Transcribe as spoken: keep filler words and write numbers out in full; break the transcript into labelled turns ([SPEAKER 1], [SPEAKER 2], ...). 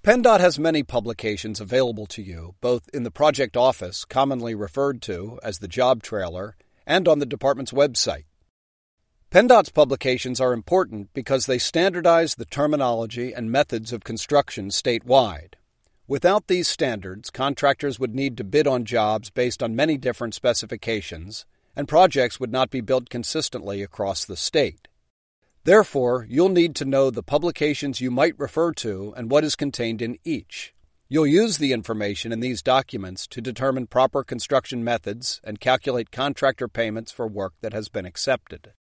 [SPEAKER 1] PennDOT has many publications available to you, both in the project office, commonly referred to as the job trailer, and on the department's website. PennDOT's publications are important because they standardize the terminology and methods of construction statewide. Without these standards, contractors would need to bid on jobs based on many different specifications, and projects would not be built consistently across the state. Therefore, you'll need to know the publications you might refer to and what is contained in each. You'll use the information in these documents to determine proper construction methods and calculate contractor payments for work that has been accepted.